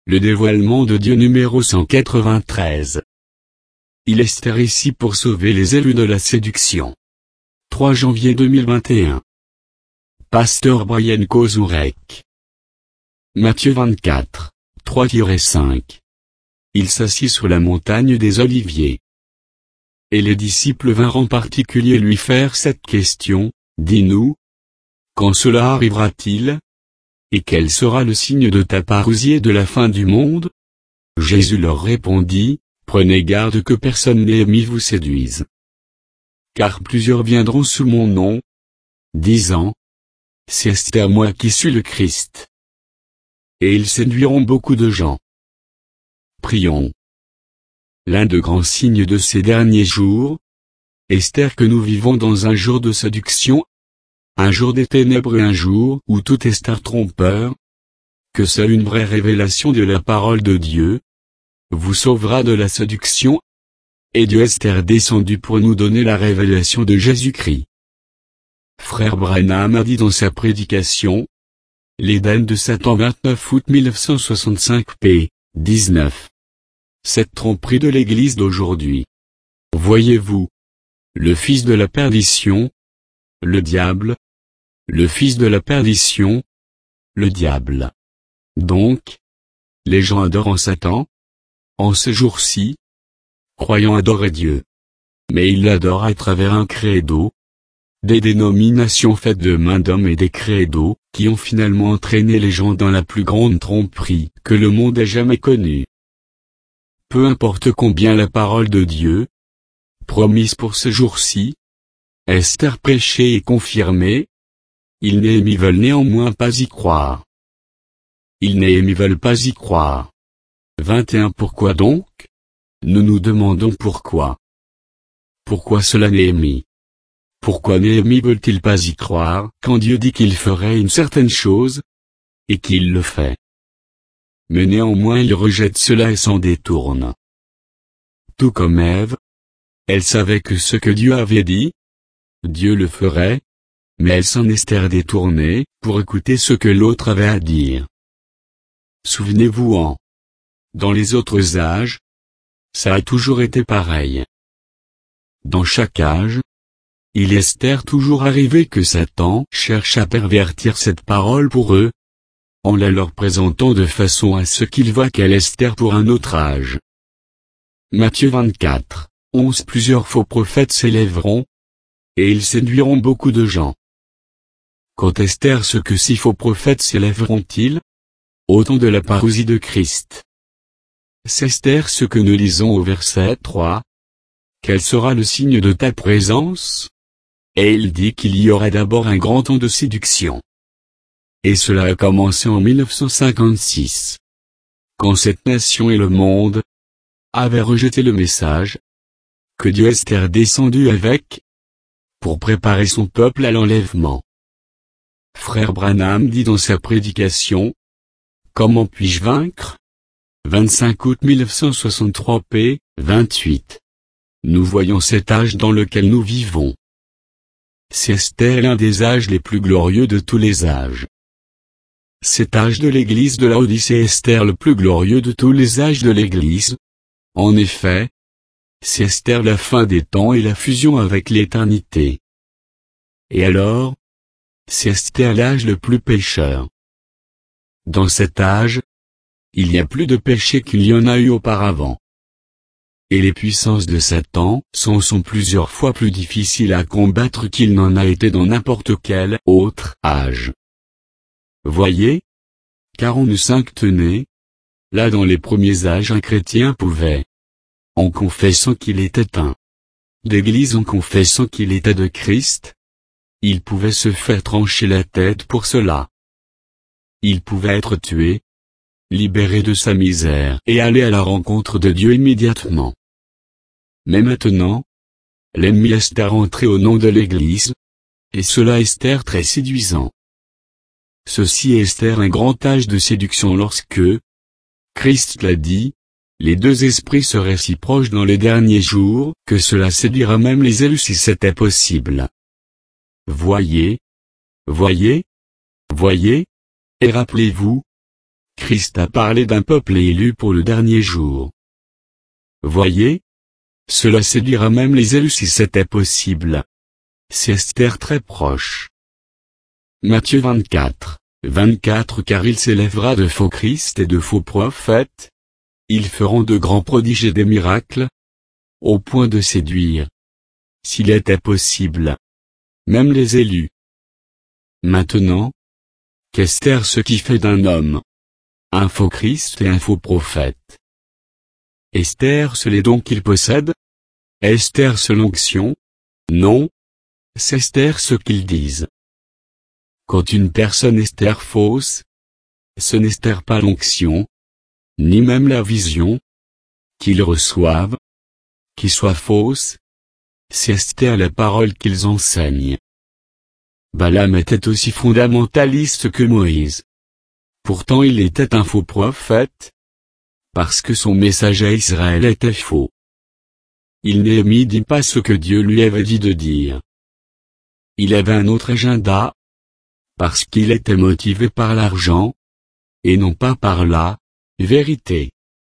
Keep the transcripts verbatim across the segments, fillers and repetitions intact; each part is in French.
Le dévoilement de Dieu numéro cent quatre-vingt-treize. Il Esther ici pour sauver les élus de la séduction. trois janvier deux mille vingt et un. Pasteur Brian Kozurek. Matthieu vingt-quatre, trois à cinq. Il s'assit sur la montagne des Oliviers. Et les disciples vinrent en particulier lui faire cette question, dis-nous, quand cela arrivera-t-il? Et quel sera le signe de ta parousie et de la fin du monde? Jésus leur répondit, prenez garde que personne n'aime vous séduise. Car plusieurs viendront sous mon nom, disant, c'est Esther moi qui suis le Christ. Et ils séduiront beaucoup de gens. Prions. L'un des grands signes de ces derniers jours, Esther, que nous vivons dans un jour de séduction, un jour des ténèbres et un jour où tout est star trompeur, que seule une vraie révélation de la parole de Dieu vous sauvera de la séduction, et Dieu Esther descendu pour nous donner la révélation de Jésus-Christ. Frère Branham a dit dans sa prédication, l'Éden de Satan vingt-neuf août mille neuf cent soixante-cinq p. dix-neuf. Cette tromperie de l'Église d'aujourd'hui. Voyez-vous, le fils de la perdition, le diable, le fils de la perdition, le diable. Donc, les gens adorent en Satan, en ce jour-ci, croyant adorer Dieu. Mais ils l'adorent à travers un credo, des dénominations faites de main d'hommes et des credos, qui ont finalement entraîné les gens dans la plus grande tromperie que le monde ait jamais connue. Peu importe combien la parole de Dieu, promise pour ce jour-ci, Esther prêchée et confirmée, ils n'aiment veulent néanmoins pas y croire. Ils n'aiment veulent pas y croire. vingt et un Pourquoi donc? Nous nous demandons pourquoi. Pourquoi cela Néhémie? Pourquoi Néhémie veut-il pas y croire quand Dieu dit qu'il ferait une certaine chose, et qu'il le fait? Mais néanmoins il rejette cela et s'en détourne. Tout comme Ève, elle savait que ce que Dieu avait dit, Dieu le ferait, mais elle s'en est détournée, pour écouter ce que l'autre avait à dire. Souvenez-vous en. Dans les autres âges, ça a toujours été pareil. Dans chaque âge, il est Esther toujours arrivé que Satan cherche à pervertir cette parole pour eux, en la leur présentant de façon à ce qu'ils voient qu'elle est Esther pour un autre âge. Matthieu vingt-quatre, onze Plusieurs faux prophètes s'élèveront, et ils séduiront beaucoup de gens. Quand Esther ce que six faux prophètes s'élèveront-ils? Autant de la parousie de Christ. C'est Esther ce que nous lisons au verset trois. Quel sera le signe de ta présence? Et il dit qu'il y aura d'abord un grand temps de séduction. Et cela a commencé en mille neuf cent cinquante-six. Quand cette nation et le monde avaient rejeté le message que Dieu Esther descendu avec pour préparer son peuple à l'enlèvement. Frère Branham dit dans sa prédication, comment puis-je vaincre? vingt-cinq août mille neuf cent soixante-trois p. vingt-huit. Nous voyons cet âge dans lequel nous vivons. C'est Esther l'un des âges les plus glorieux de tous les âges. Cet âge de l'Église de Laodicée est Esther le plus glorieux de tous les âges de l'Église. En effet, c'est Esther la fin des temps et la fusion avec l'éternité. Et alors, c'est Esther l'âge le plus pécheur. Dans cet âge, il y a plus de péché qu'il y en a eu auparavant. Et les puissances de Satan sont, sont plusieurs fois plus difficiles à combattre qu'il n'en a été dans n'importe quel autre âge. Voyez? Car on ne s'intenait, là dans les premiers âges un chrétien pouvait, en confessant qu'il était un d'Église, en confessant qu'il était de Christ, il pouvait se faire trancher la tête pour cela. Il pouvait être tué, libéré de sa misère et aller à la rencontre de Dieu immédiatement. Mais maintenant, l'ennemi est rentré au nom de l'Église, et cela est très séduisant. Ceci est Esther un grand âge de séduction lorsque, Christ l'a dit, les deux esprits seraient si proches dans les derniers jours que cela séduira même les élus si c'était possible. Voyez, voyez, voyez, et rappelez-vous, Christ a parlé d'un peuple élu pour le dernier jour. Voyez, cela séduira même les élus si c'était possible. C'est Esther très proche. Matthieu vingt-quatre, vingt-quatre Car il s'élèvera de faux Christ et de faux prophètes. Ils feront de grands prodiges et des miracles, au point de séduire, s'il était possible, même les élus. Maintenant, qu'Esther ce qui fait d'un homme un faux Christ et un faux prophète? Esther ce les dons qu'il possède? Esther ce l'onction? Non. C'est Esther ce qu'ils disent. Quand une personne Esther fausse, ce n'Esther pas l'onction, ni même la vision, qu'ils reçoivent, qui soit fausse, c'est Esther la parole qu'ils enseignent. Balaam était aussi fondamentaliste que Moïse. Pourtant il était un faux prophète, parce que son message à Israël était faux. Il Néhémie dit pas ce que Dieu lui avait dit de dire. Il avait un autre agenda, parce qu'il était motivé par l'argent, et non pas par la vérité.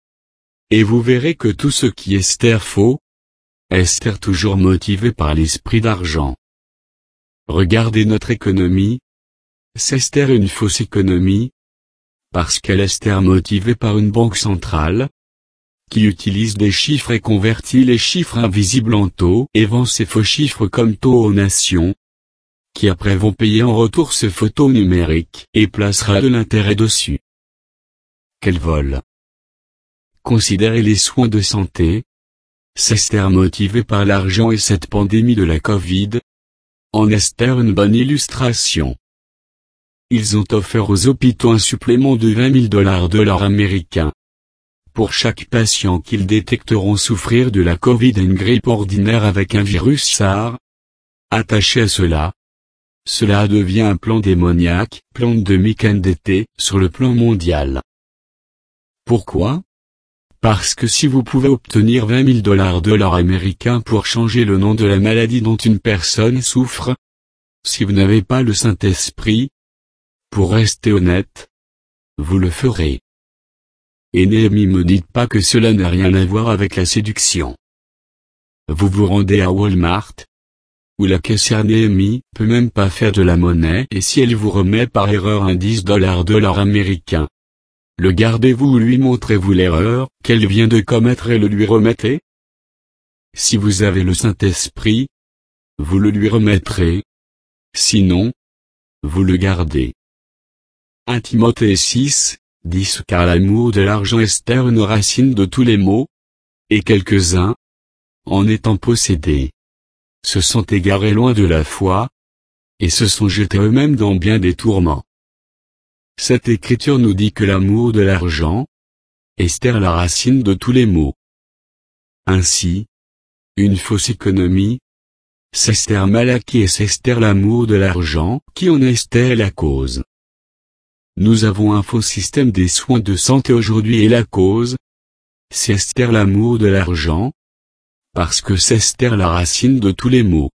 Et vous verrez que tout ce qui est Esther faux, Esther toujours motivé par l'esprit d'argent. Regardez notre économie. C'est Esther une fausse économie, parce qu'elle est Esther motivée par une banque centrale, qui utilise des chiffres et convertit les chiffres invisibles en taux et vend ces faux chiffres comme taux aux nations, qui après vont payer en retour ce faux taux numérique et placera de l'intérêt dessus. Quel vol! Considérez les soins de santé. C'est Esther motivé par l'argent et cette pandémie de la Covid. En Esther une bonne illustration. Ils ont offert aux hôpitaux un supplément de vingt mille dollars de l'or américain. Pour chaque patient qu'ils détecteront souffrir de la Covid et une grippe ordinaire avec un virus SARS. Attaché à cela, cela devient un plan démoniaque, plan de week-end d'été, sur le plan mondial. Pourquoi? Parce que si vous pouvez obtenir vingt mille dollars de l'or américain pour changer le nom de la maladie dont une personne souffre, si vous n'avez pas le Saint-Esprit, pour rester honnête, vous le ferez. Et Néhémie me dites pas que cela n'a rien à voir avec la séduction. Vous vous rendez à Walmart, où la caissière Néhémie peut même pas faire de la monnaie et si elle vous remet par erreur un dix dollars de l'or américain, le gardez-vous ou lui montrez-vous l'erreur qu'elle vient de commettre et le lui remettez? Si vous avez le Saint-Esprit, vous le lui remettrez. Sinon, vous le gardez. un Timothée six, dix Car l'amour de l'argent est Esther une racine de tous les maux, et quelques-uns, en étant possédés, se sont égarés loin de la foi, et se sont jetés eux-mêmes dans bien des tourments. Cette écriture nous dit que l'amour de l'argent, Esther la racine de tous les maux. Ainsi, une fausse économie, c'est Esther Malachie et c'est Esther l'amour de l'argent qui en est Esther la cause. Nous avons un faux système des soins de santé aujourd'hui et la cause, c'est Esther l'amour de l'argent, parce que c'est Esther la racine de tous les maux.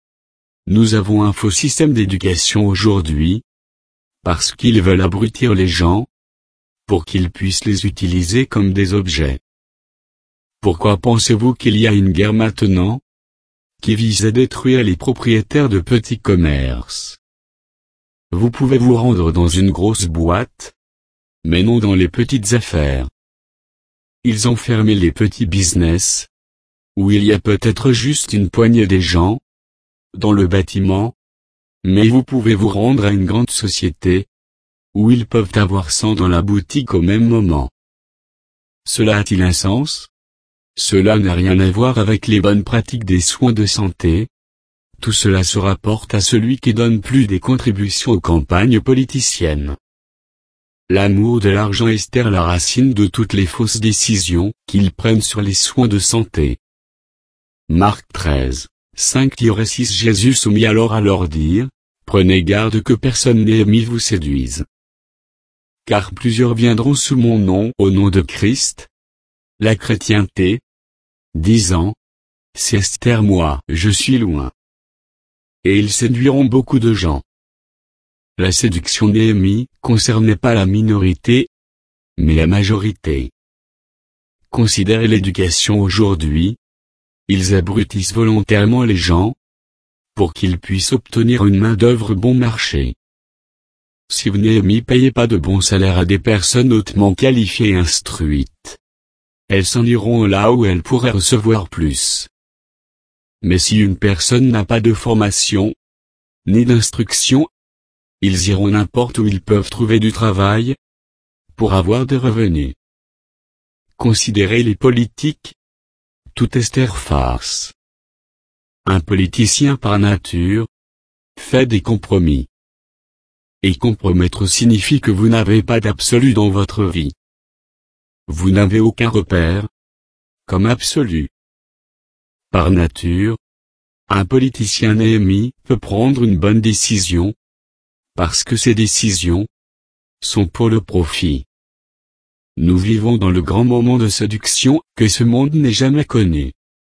Nous avons un faux système d'éducation aujourd'hui, parce qu'ils veulent abrutir les gens, pour qu'ils puissent les utiliser comme des objets. Pourquoi pensez-vous qu'il y a une guerre maintenant, qui vise à détruire les propriétaires de petits commerces? Vous pouvez vous rendre dans une grosse boîte, mais non dans les petites affaires. Ils ont fermé les petits business, où il y a peut-être juste une poignée des gens, dans le bâtiment, mais vous pouvez vous rendre à une grande société, où ils peuvent avoir cent dans la boutique au même moment. Cela a-t-il un sens? Cela n'a rien à voir avec les bonnes pratiques des soins de santé. Tout cela se rapporte à celui qui donne plus des contributions aux campagnes politiciennes. L'amour de l'argent est Esther la racine de toutes les fausses décisions qu'ils prennent sur les soins de santé. Marc treize, cinq six Jésus se mit alors à leur dire, prenez garde que personne Néhémie vous séduise. Car plusieurs viendront sous mon nom au nom de Christ, la chrétienté, disant, c'est Esther moi, je suis loin. Et ils séduiront beaucoup de gens. La séduction Néhémie concernait pas la minorité, mais la majorité. Considérez l'éducation aujourd'hui. Ils abrutissent volontairement les gens, pour qu'ils puissent obtenir une main-d'œuvre bon marché. Si vous Néhémie payez pas de bons salaires à des personnes hautement qualifiées et instruites, elles s'en iront là où elles pourraient recevoir plus. Mais si une personne n'a pas de formation, ni d'instruction, ils iront n'importe où ils peuvent trouver du travail, pour avoir des revenus. Considérez les politiques. Tout est farce. Un politicien par nature fait des compromis. Et compromettre signifie que vous n'avez pas d'absolu dans votre vie. Vous n'avez aucun repère comme absolu. Par nature, un politicien Néhémie peut prendre une bonne décision, parce que ces décisions sont pour le profit. Nous vivons dans le grand moment de séduction que ce monde n'ait jamais connu.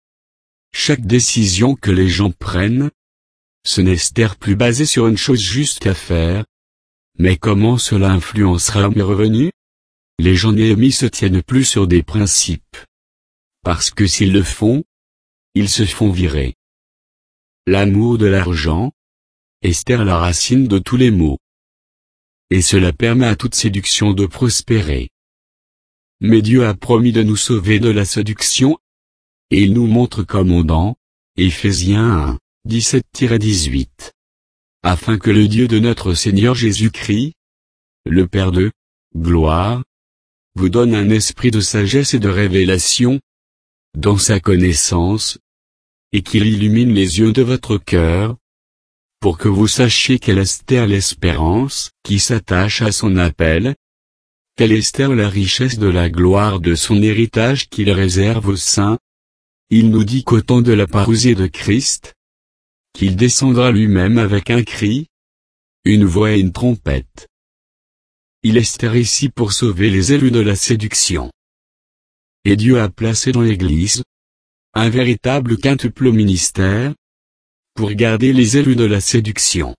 Chaque décision que les gens prennent, ce n'est plus basé sur une chose juste à faire, mais comment cela influencera mes revenus? Les gens Néhémie se tiennent plus sur des principes. Parce que s'ils le font, ils se font virer. L'amour de l'argent, Esther la racine de tous les maux. Et cela permet à toute séduction de prospérer. Mais Dieu a promis de nous sauver de la séduction, et il nous montre comment dans Éphésiens un, dix-sept à dix-huit. Afin que le Dieu de notre Seigneur Jésus-Christ, le Père de gloire, vous donne un esprit de sagesse et de révélation, dans sa connaissance, et qu'il illumine les yeux de votre cœur, pour que vous sachiez quelle est l'espérance qui s'attache à son appel, quelle est la richesse de la gloire de son héritage qu'il réserve aux saints. Il nous dit qu'au temps de la parousie de Christ, qu'il descendra lui-même avec un cri, une voix et une trompette. Il est ici pour sauver les élus de la séduction. Et Dieu a placé dans l'Église un véritable quintuple ministère pour garder les élus de la séduction.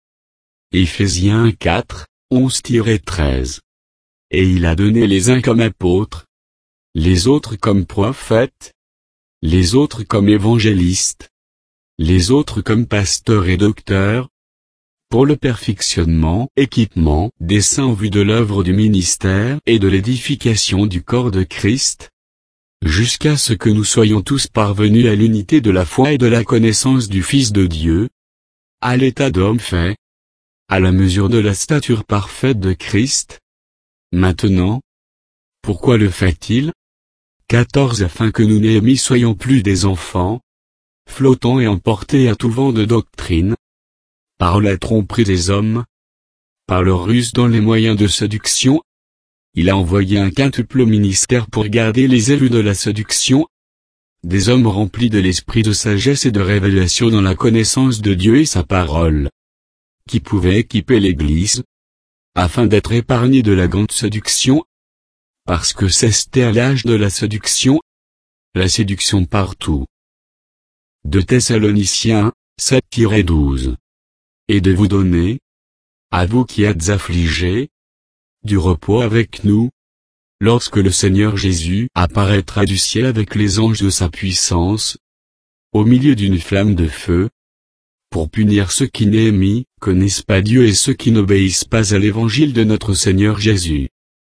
Éphésiens quatre, onze à treize. Et il a donné les uns comme apôtres, les autres comme prophètes, les autres comme évangélistes, les autres comme pasteurs et docteurs, pour le perfectionnement, équipement des saints en vue de l'œuvre du ministère et de l'édification du corps de Christ, jusqu'à ce que nous soyons tous parvenus à l'unité de la foi et de la connaissance du Fils de Dieu, à l'état d'homme fait, à la mesure de la stature parfaite de Christ. Maintenant, pourquoi le fait-il? quatorze Afin que nous Néhémie soyons plus des enfants, flottants et emportés à tout vent de doctrine, par la tromperie des hommes, par leur ruse dans les moyens de séduction. Il a envoyé un quintuple ministère pour garder les élus de la séduction, des hommes remplis de l'esprit de sagesse et de révélation dans la connaissance de Dieu et sa parole, qui pouvaient équiper l'Église, afin d'être épargnés de la grande séduction, parce que c'est l'âge de la séduction, la séduction partout. deux Thessaloniciens, sept à douze. Et de vous donner, à vous qui êtes affligés, du repos avec nous, lorsque le Seigneur Jésus apparaîtra du ciel avec les anges de sa puissance, au milieu d'une flamme de feu, pour punir ceux qui Néhémie connaissent pas Dieu et ceux qui n'obéissent pas à l'évangile de notre Seigneur Jésus.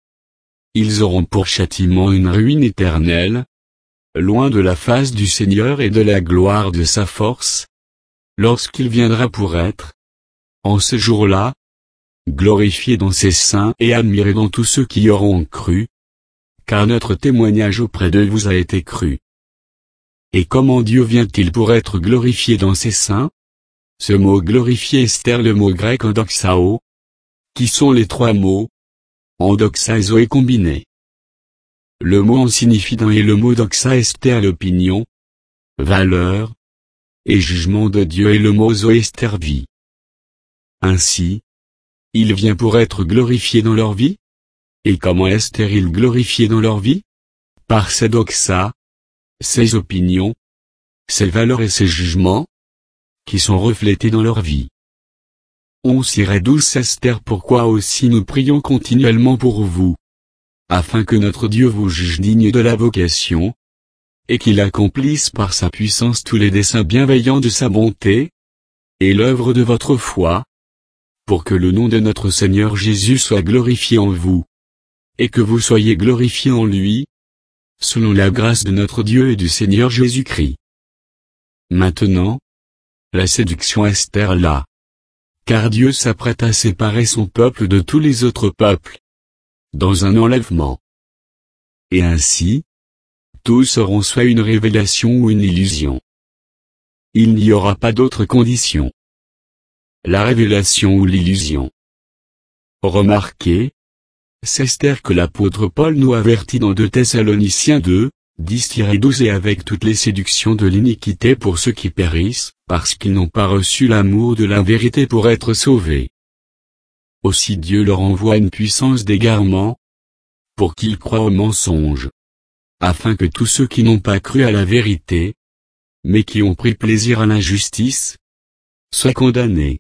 Ils auront pour châtiment une ruine éternelle, loin de la face du Seigneur et de la gloire de sa force, lorsqu'il viendra pour être, en ce jour-là, glorifié dans ses saints et admiré dans tous ceux qui y auront cru, car notre témoignage auprès de vous a été cru. Et comment Dieu vient-il pour être glorifié dans ses saints? Ce mot glorifié est le mot grec endoxao, qui sont les trois mots, endoxazo et combiné. Le mot en signifie dans et le mot doxa est l'opinion, valeur, et jugement de Dieu et le mot zo est vie. Ainsi, il vient pour être glorifié dans leur vie? Et comment est-il glorifié dans leur vie? Par ses doxa, ses opinions, ses valeurs et ses jugements, qui sont reflétés dans leur vie. onze douze Esther. Pourquoi aussi nous prions continuellement pour vous, afin que notre Dieu vous juge digne de la vocation, et qu'il accomplisse par sa puissance tous les desseins bienveillants de sa bonté, et l'œuvre de votre foi, pour que le nom de notre Seigneur Jésus soit glorifié en vous, et que vous soyez glorifiés en lui, selon la grâce de notre Dieu et du Seigneur Jésus-Christ. Maintenant, la séduction Esther là. Car Dieu s'apprête à séparer son peuple de tous les autres peuples, dans un enlèvement. Et ainsi, tous auront soit une révélation ou une illusion. Il n'y aura pas d'autre condition. La révélation ou l'illusion. Remarquez, c'est Esther que l'apôtre Paul nous avertit dans deux Thessaloniciens deux, dix douze et avec toutes les séductions de l'iniquité pour ceux qui périssent, parce qu'ils n'ont pas reçu l'amour de la vérité pour être sauvés. Aussi Dieu leur envoie une puissance d'égarement, pour qu'ils croient au mensonge, afin que tous ceux qui n'ont pas cru à la vérité, mais qui ont pris plaisir à l'injustice, soient condamnés.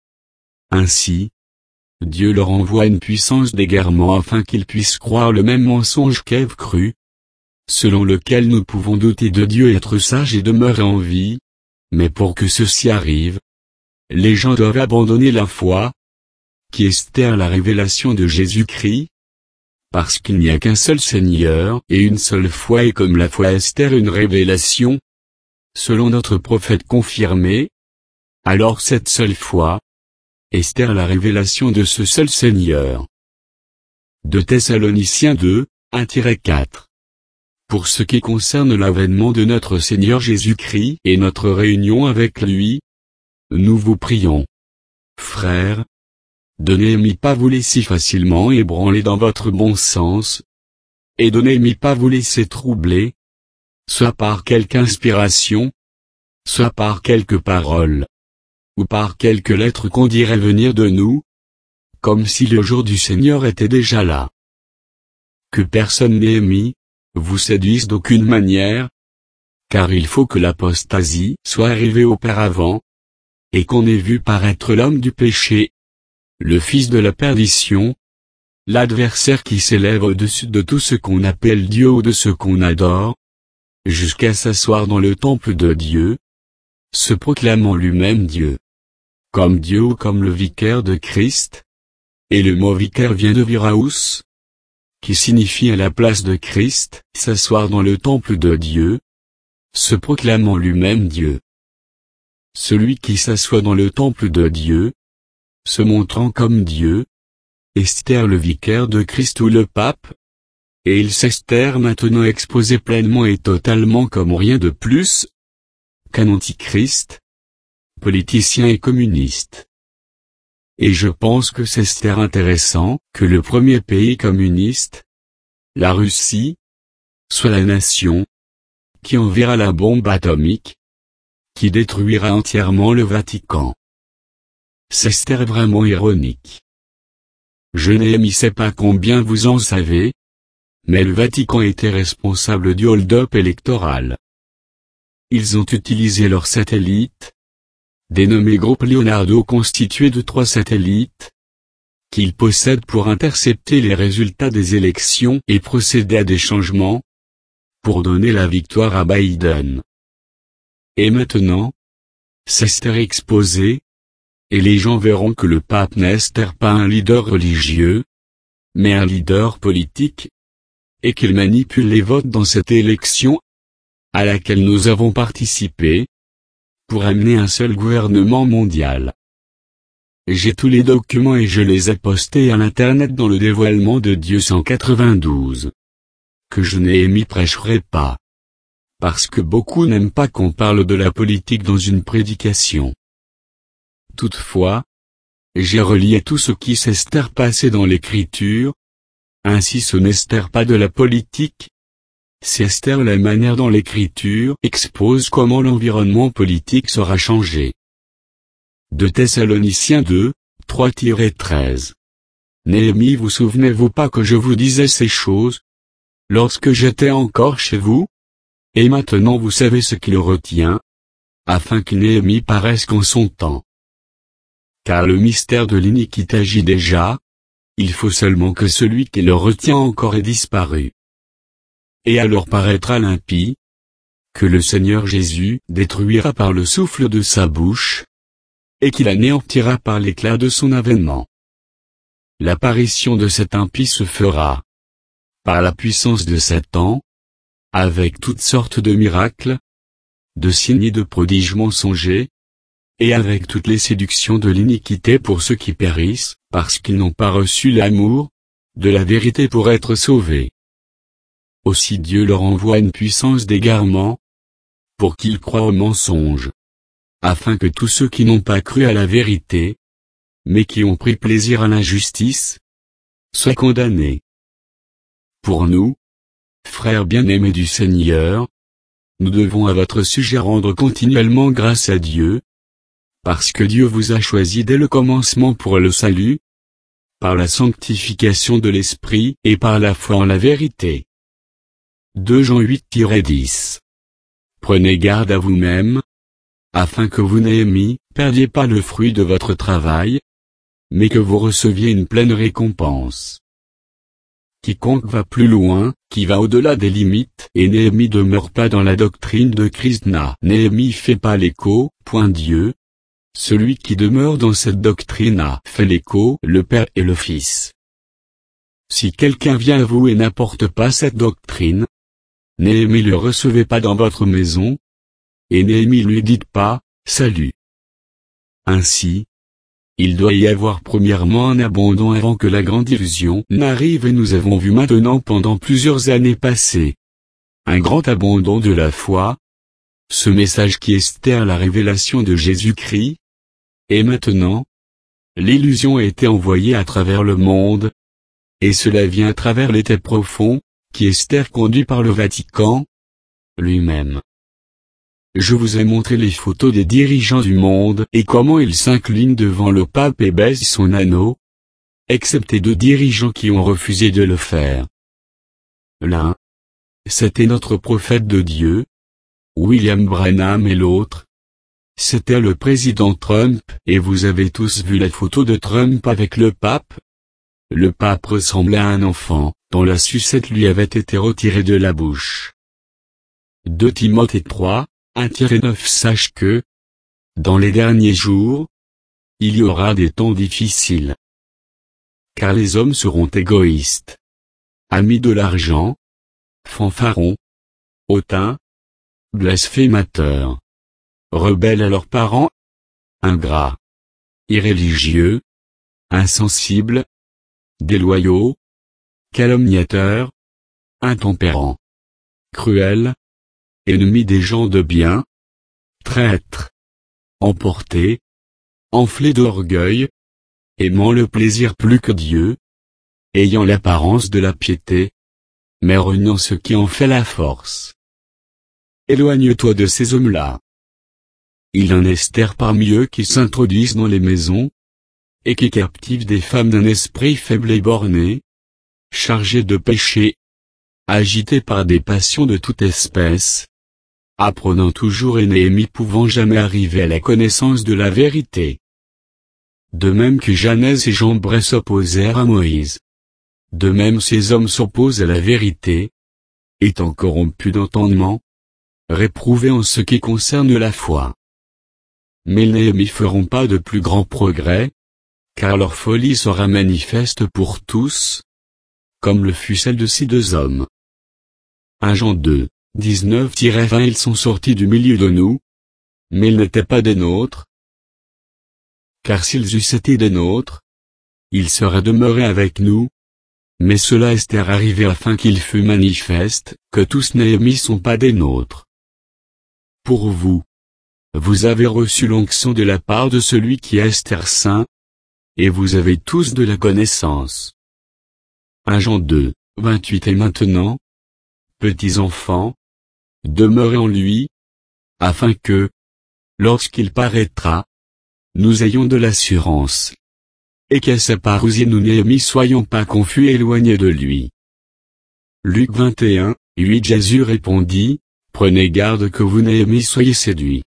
Ainsi, Dieu leur envoie une puissance d'égarement afin qu'ils puissent croire le même mensonge qu'Ève crut, selon lequel nous pouvons douter de Dieu et être sages et demeurer en vie, mais pour que ceci arrive, les gens doivent abandonner la foi, qui est la révélation de Jésus-Christ, parce qu'il n'y a qu'un seul Seigneur et une seule foi et comme la foi Esther une révélation, selon notre prophète confirmé, alors cette seule foi, Esther la révélation de ce seul Seigneur. deux Thessaloniciens deux, un à quatre. Pour ce qui concerne l'avènement de notre Seigneur Jésus-Christ et notre réunion avec lui, nous vous prions, frères, de n'aimez pas vous laisser facilement ébranler dans votre bon sens, et de n'aimez pas vous laisser troubler, soit par quelque inspiration, soit par quelque parole, ou par quelque lettre qu'on dirait venir de nous, comme si le jour du Seigneur était déjà là. Que personne n'aimie, vous séduise d'aucune manière, car il faut que l'apostasie soit arrivée auparavant, et qu'on ait vu paraître l'homme du péché, le fils de la perdition, l'adversaire qui s'élève au-dessus de tout ce qu'on appelle Dieu ou de ce qu'on adore, jusqu'à s'asseoir dans le temple de Dieu, se proclamant lui-même Dieu, comme Dieu ou comme le vicaire de Christ, et le mot vicaire vient de viraus, qui signifie à la place de Christ, s'asseoir dans le temple de Dieu, se proclamant lui-même Dieu. Celui qui s'assoit dans le temple de Dieu, se montrant comme Dieu, Esther le vicaire de Christ ou le pape, et il s'Esther maintenant exposé pleinement et totalement comme rien de plus qu'un antichrist, politicien et communiste. Et je pense que c'est Esther intéressant que le premier pays communiste, la Russie, soit la nation qui enverra la bombe atomique, qui détruira entièrement le Vatican. C'est Esther vraiment ironique. Je ne sais pas combien vous en savez, mais le Vatican était responsable du hold-up électoral. Ils ont utilisé leurs satellites, dénommé groupe Leonardo constitué de trois satellites, qu'ils possèdent pour intercepter les résultats des élections et procéder à des changements, pour donner la victoire à Biden. Et maintenant, c'est Esther exposé, et les gens verront que le pape n'est pas un leader religieux, mais un leader politique, et qu'il manipule les votes dans cette élection, à laquelle nous avons participé, pour amener un seul gouvernement mondial. J'ai tous les documents et je les ai postés à l'internet dans le dévoilement de Dieu cent quatre-vingt-douze. Que je n'ai prêcherai pas. Parce que beaucoup n'aiment pas qu'on parle de la politique dans une prédication. Toutefois, j'ai relié tout ce qui s'estère passé dans l'écriture, ainsi ce n'estère pas de la politique, c'est Esther la manière dont l'écriture expose comment l'environnement politique sera changé. deux Thessaloniciens deux, trois à treize. Néhémie, vous souvenez-vous pas que je vous disais ces choses, lorsque j'étais encore chez vous? Et maintenant vous savez ce qui le retient, afin que Néhémie paraisse qu'en son temps. Car le mystère de l'iniquité agit déjà, il faut seulement que celui qui le retient encore ait disparu. Et alors paraîtra l'impie, que le Seigneur Jésus détruira par le souffle de sa bouche, et qu'il anéantira par l'éclat de son avènement. L'apparition de cet impie se fera, par la puissance de Satan, avec toutes sortes de miracles, de signes et de prodiges mensongers, et avec toutes les séductions de l'iniquité pour ceux qui périssent, parce qu'ils n'ont pas reçu l'amour de la vérité pour être sauvés. Aussi Dieu leur envoie une puissance d'égarement, pour qu'ils croient au mensonge, afin que tous ceux qui n'ont pas cru à la vérité, mais qui ont pris plaisir à l'injustice, soient condamnés. Pour nous, frères bien-aimés du Seigneur, nous devons à votre sujet rendre continuellement grâce à Dieu, parce que Dieu vous a choisi dès le commencement pour le salut, par la sanctification de l'Esprit et par la foi en la vérité. deux Jean huit dix. Prenez garde à vous-même, afin que vous n'ayez perdiez pas le fruit de votre travail, mais que vous receviez une pleine récompense. Quiconque va plus loin, qui va au-delà des limites, et Néhémie demeure pas dans la doctrine de Christ n'a. Néhémie fait pas l'écho, point Dieu. Celui qui demeure dans cette doctrine a fait l'écho, le Père et le Fils. Si quelqu'un vient à vous et n'apporte pas cette doctrine, Néhémie le recevez pas dans votre maison, et Néhémie lui dit pas, salut. Ainsi, il doit y avoir premièrement un abandon avant que la grande illusion n'arrive et nous avons vu maintenant pendant plusieurs années passées un grand abandon de la foi, ce message qui estère la révélation de Jésus-Christ, et maintenant, l'illusion a été envoyée à travers le monde, et cela vient à travers l'été profond, qui estère conduit par le Vatican lui-même. Je vous ai montré les photos des dirigeants du monde et comment ils s'inclinent devant le pape et baissent son anneau, excepté deux dirigeants qui ont refusé de le faire. L'un, c'était notre prophète de Dieu, William Branham, et l'autre, c'était le président Trump, et vous avez tous vu la photo de Trump avec le pape. Le pape ressemblait à un enfant, dont la sucette lui avait été retirée de la bouche. deux Timothée trois, un neuf Sache que, dans les derniers jours, il y aura des temps difficiles. Car les hommes seront égoïstes, amis de l'argent, fanfarons, hautains, blasphémateurs, rebelles à leurs parents, ingrats, irréligieux, insensibles, déloyaux, calomniateurs, intempérants, cruels, ennemis des gens de bien, traîtres, emportés, enflés d'orgueil, aimant le plaisir plus que Dieu, ayant l'apparence de la piété, mais reniant ce qui en fait la force. Éloigne-toi de ces hommes-là. Il en est parmi eux qui s'introduisent dans les maisons, et qui captivent des femmes d'un esprit faible et borné, chargées de péché, agitées par des passions de toute espèce, apprenant toujours et Néhémie pouvant jamais arriver à la connaissance de la vérité. De même que Janès et Jambres s'opposèrent à Moïse. De même ces hommes s'opposent à la vérité, étant corrompus d'entendement, réprouvés en ce qui concerne la foi. Mais Néhémie feront pas de plus grands progrès, car leur folie sera manifeste pour tous, comme le fut celle de ces deux hommes. un Jean deux, dix-neuf vingt Ils sont sortis du milieu de nous, mais ils n'étaient pas des nôtres. Car s'ils eussent été des nôtres, ils seraient demeurés avec nous, mais cela est arrivé afin qu'il fût manifeste, que tous Néhémie sont pas des nôtres. Pour vous, vous avez reçu l'onction de la part de celui qui est saint, et vous avez tous de la connaissance. un Jean deux, vingt-huit Et maintenant, petits enfants, demeurez en lui, afin que, lorsqu'il paraîtra, nous ayons de l'assurance, et qu'à sa parousie nous Néhémie soyons pas confus et éloignés de lui. Luc vingt et un, huit Jésus répondit, prenez garde que vous Néhémie soyez séduits.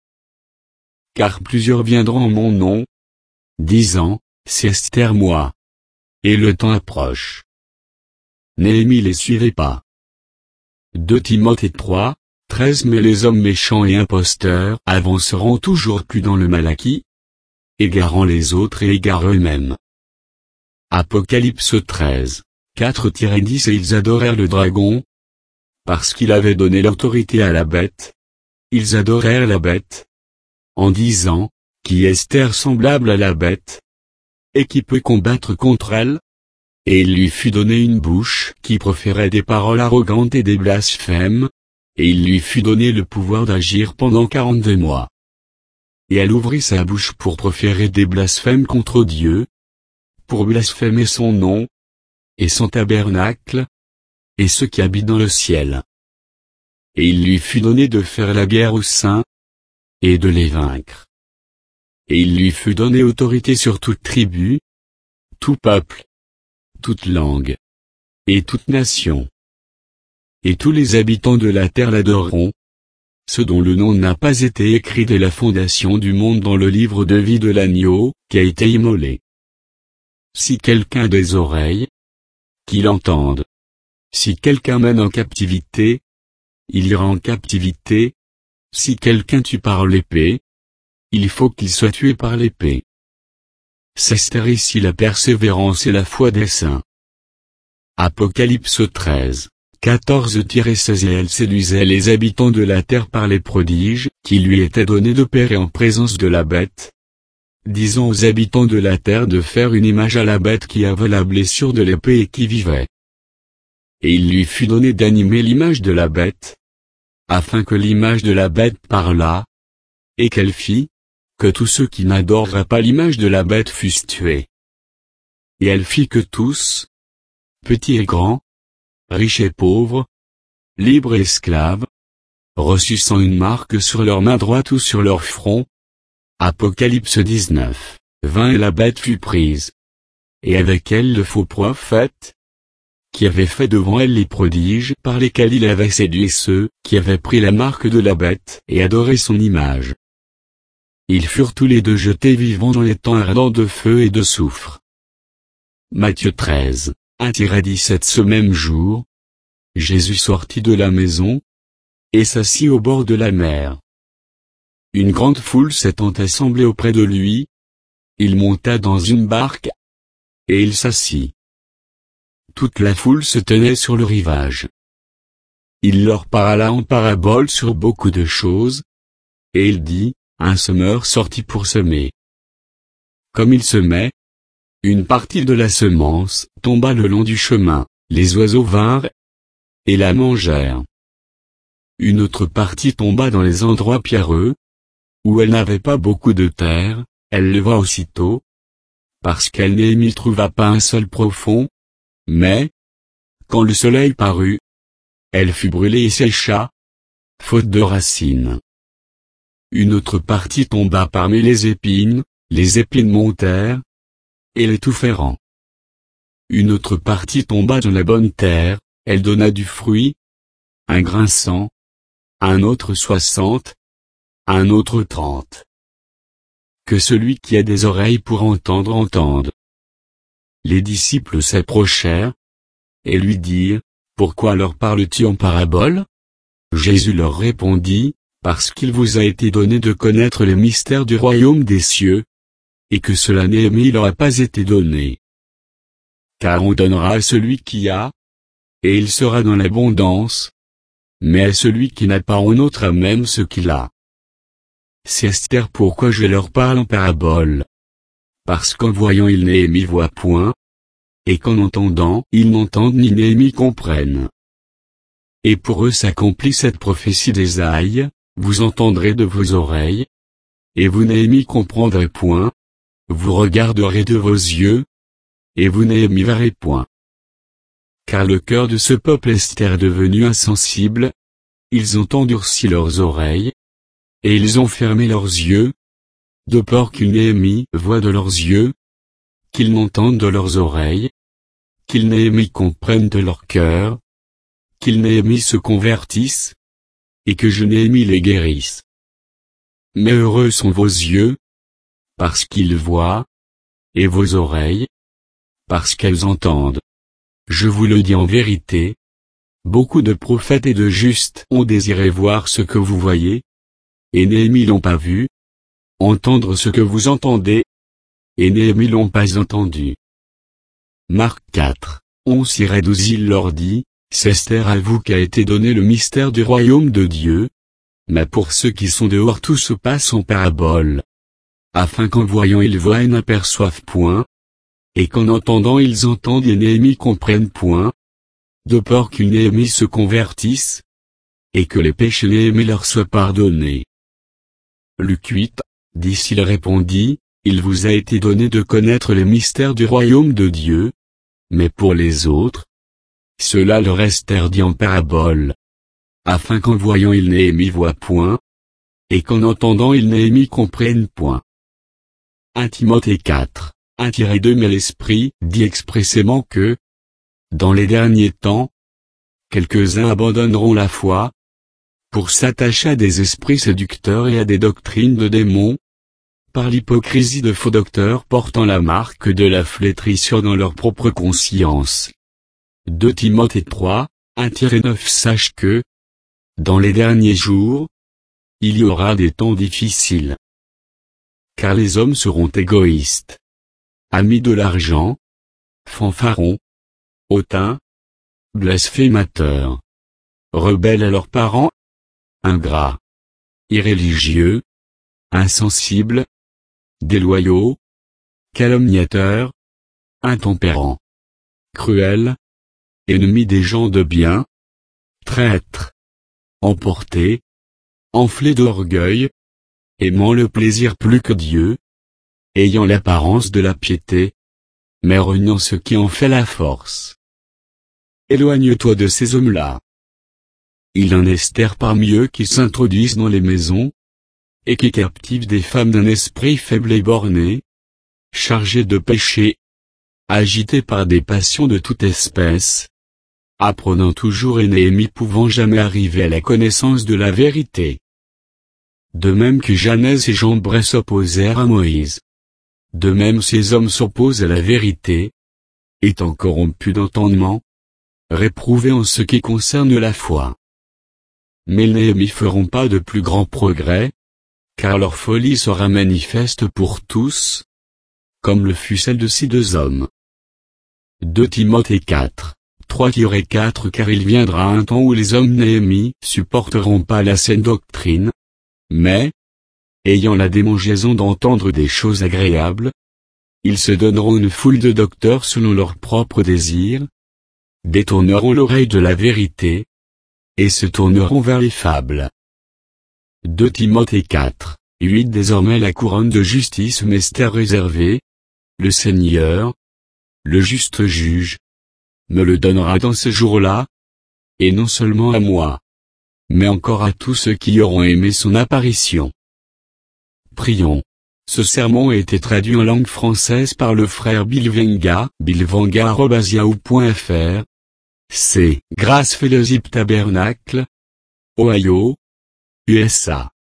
Car plusieurs viendront en mon nom, disant, c'est Esther moi. et le temps approche. Néhémie les suivait pas. deux Timothée trois, treize Mais les hommes méchants et imposteurs avanceront toujours plus dans le mal acquis, égarant les autres et égarent eux-mêmes. Apocalypse treize, quatre à dix Et ils adorèrent le dragon, parce qu'il avait donné l'autorité à la bête. Ils adorèrent la bête, en disant, qui est terre semblable à la bête, et qui peut combattre contre elle? Et il lui fut donné une bouche qui proférait des paroles arrogantes et des blasphèmes, et il lui fut donné le pouvoir d'agir pendant quarante-deux mois. Et elle ouvrit sa bouche pour proférer des blasphèmes contre Dieu, pour blasphémer son nom, et son tabernacle, et ceux qui habitent dans le ciel. Et il lui fut donné de faire la guerre aux saints, et de les vaincre. Et il lui fut donné autorité sur toute tribu, tout peuple, toute langue, et toute nation. Et tous les habitants de la terre l'adoreront, ceux dont le nom n'a pas été écrit dès la fondation du monde dans le livre de vie de l'agneau, qui a été immolé. Si quelqu'un a des oreilles, qu'il entende. Si quelqu'un mène en captivité, il ira en captivité. Si quelqu'un tue par l'épée, il faut qu'il soit tué par l'épée. C'est ici la persévérance et la foi des saints. Apocalypse treize, quatorze à seize Et elle séduisait les habitants de la terre par les prodiges qui lui étaient donnés d'opérer en présence de la bête, disant aux habitants de la terre de faire une image à la bête qui avait la blessure de l'épée et qui vivait. Et il lui fut donné d'animer l'image de la bête, afin que l'image de la bête parlât, et qu'elle fit, que tous ceux qui n'adoreraient pas l'image de la bête fussent tués. Et elle fit que tous, petits et grands, riches et pauvres, libres et esclaves, reçussent une marque sur leur main droite ou sur leur front. Apocalypse dix-neuf, vingt Et la bête fut prise, et avec elle le faux prophète, qui avait fait devant elle les prodiges par lesquels il avait séduit ceux qui avaient pris la marque de la bête et adoré son image. Ils furent tous les deux jetés vivants dans les temps ardents de feu et de soufre. Matthieu treize, un à dix-sept Ce même jour, Jésus sortit de la maison, et s'assit au bord de la mer. Une grande foule s'étant assemblée auprès de lui, il monta dans une barque, et il s'assit. Toute la foule se tenait sur le rivage. Il leur parla en parabole sur beaucoup de choses, et il dit, un semeur sortit pour semer. Comme il semait, une partie de la semence tomba le long du chemin, les oiseaux vinrent, et la mangèrent. Une autre partie tomba dans les endroits pierreux, où elle n'avait pas beaucoup de terre, elle leva aussitôt, parce qu'elle n'y trouva pas un sol profond, mais, quand le soleil parut, elle fut brûlée et sécha, faute de racines. Une autre partie tomba parmi les épines, les épines montèrent, et l'étouffèrent. Une autre partie tomba dans la bonne terre, elle donna du fruit, un grain cent, un autre soixante, un autre trente. Que celui qui a des oreilles pour entendre entende. Les disciples s'approchèrent, et lui dirent, pourquoi leur parles-tu en parabole? Jésus leur répondit, parce qu'il vous a été donné de connaître les mystères du royaume des cieux, et que cela Néhémie leur a pas été donné. Car on donnera à celui qui a, et il sera dans l'abondance, mais à celui qui n'a pas on ôtera même ce qu'il a. C'est Esther pourquoi je leur parle en parabole. Parce qu'en voyant ils Néhémie voient point, et qu'en entendant ils n'entendent ni Néhémie comprennent. Et pour eux s'accomplit cette prophétie d'Ésaïe, vous entendrez de vos oreilles, et vous Néhémie comprendrez point, vous regarderez de vos yeux, et vous Néhémie verrez point. Car le cœur de ce peuple est devenu insensible, ils ont endurci leurs oreilles, et ils ont fermé leurs yeux, de peur qu'ils Néhémie voient de leurs yeux, qu'ils n'entendent de leurs oreilles, qu'ils Néhémie comprennent de leur cœur, qu'ils Néhémie se convertissent, et que je Néhémie les guérisse. Mais heureux sont vos yeux, parce qu'ils voient, et vos oreilles, parce qu'elles entendent. Je vous le dis en vérité, beaucoup de prophètes et de justes ont désiré voir ce que vous voyez, et Néhémie l'ont pas vu, entendre ce que vous entendez, et Néhémie l'ont pas entendu. Marc quatre, onze à douze Il leur dit, c'est Esther à vous qu'a été donné le mystère du royaume de Dieu, mais pour ceux qui sont dehors tout se passe en parabole, afin qu'en voyant ils voient et n'aperçoivent point, et qu'en entendant ils entendent et Néhémie comprennent point, de peur qu'une Néhémie se convertisse, et que les péchés Néhémie leur soient pardonnés. Luc huit, dix Il répondit, il vous a été donné de connaître les mystères du royaume de Dieu, mais pour les autres, cela leur est interdit en parabole, afin qu'en voyant ils Néhémie voient point, et qu'en entendant ils Néhémie comprennent point. un Timothée quatre, un à deux Mais l'Esprit dit expressément que, dans les derniers temps, quelques-uns abandonneront la foi, pour s'attacher à des esprits séducteurs et à des doctrines de démons, par l'hypocrisie de faux docteurs portant la marque de la flétrissure dans leur propre conscience. deux Timothée trois, un à neuf Sache que, dans les derniers jours, il y aura des temps difficiles. Car les hommes seront égoïstes, amis de l'argent, fanfarons, hautains, blasphémateurs, rebelles à leurs parents, ingrats, irréligieux, insensibles, déloyaux, calomniateurs, intempérants, cruels, ennemis des gens de bien, traîtres, emportés, enflés d'orgueil, aimant le plaisir plus que Dieu, ayant l'apparence de la piété, mais reniant ce qui en fait la force. Éloigne-toi de ces hommes-là. Il en est Esther parmi eux qui s'introduisent dans les maisons, et qui captivent des femmes d'un esprit faible et borné, chargées de péché, agitées par des passions de toute espèce, apprenant toujours et Néhémie pouvant jamais arriver à la connaissance de la vérité. De même que Janès et Jambres s'opposèrent à Moïse. De même ces hommes s'opposent à la vérité, étant corrompus d'entendement, réprouvés en ce qui concerne la foi. Mais les Néhémie feront pas de plus grands progrès, car leur folie sera manifeste pour tous, comme le fut celle de ces deux hommes. deux Timothée quatre, trois à quatre Car il viendra un temps où les hommes Néhémie supporteront pas la saine doctrine, mais, ayant la démangeaison d'entendre des choses agréables, ils se donneront une foule de docteurs selon leurs propres désirs, détourneront l'oreille de la vérité, et se tourneront vers les fables. deux Timothée quatre, huit Désormais la couronne de justice m'est réservée, le Seigneur, le juste juge, me le donnera dans ce jour-là, et non seulement à moi, mais encore à tous ceux qui auront aimé son apparition. Prions. Ce sermon a été traduit en langue française par le frère Bill Venga, billvenga arobase yahoo point fr. C'est Grace Fellowship Tabernacle, Ohio, U S A.